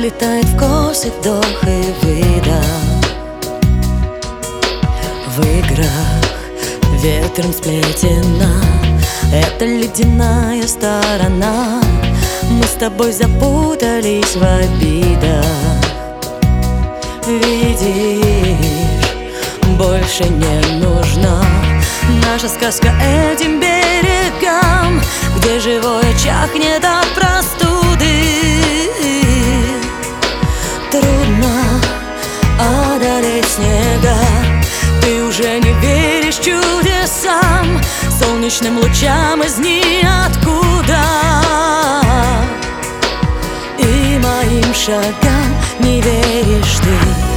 влетает в косик вдох и выдох. В играх ветром сплетена эта ледяная сторона. Мы с тобой запутались в обидах. Видишь, больше не нужна наша сказка этим берегам, где живое чахнет от простуды. Трудно одолеть снега, ты уже не веришь чудесам, солнечным лучам из ниоткуда. И моим шагам не веришь ты.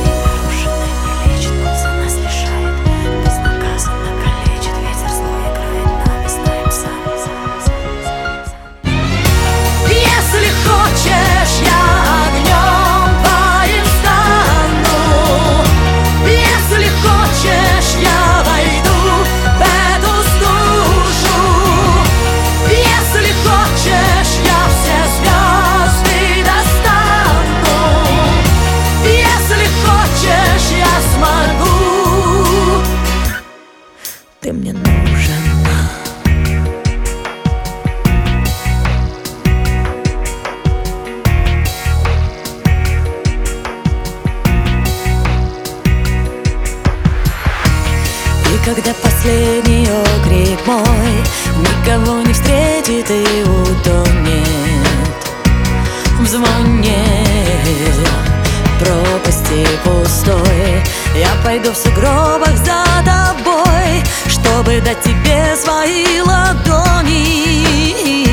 Ты мне нужен. И когда последний окрик мой никого не встретит и утонет в звоне пропасти пустой, я пойду в сугробах за тобой, чтобы дать тебе свои ладони.